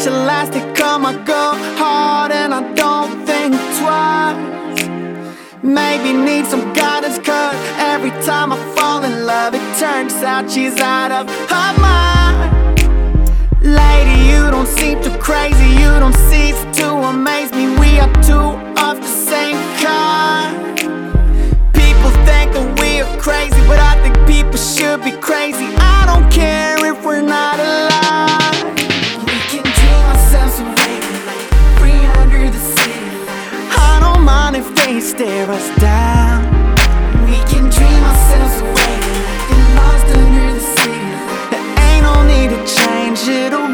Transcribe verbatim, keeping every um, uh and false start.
elastic on my go hard and I don't think twice. Maybe need some guidance, cause every time I fall in love it turns out she's out of her mind. Lady, you don't seem too crazy, you don't cease to amaze me. We are two of the same kind. People think that we are crazy, but I think people should be crazy. I don't care if we're not alive. We can dream ourselves away, like free under the city lights. I don't mind if they stare us down. We can dream ourselves away, like get lost under the city lights. There ain't no need to change it around.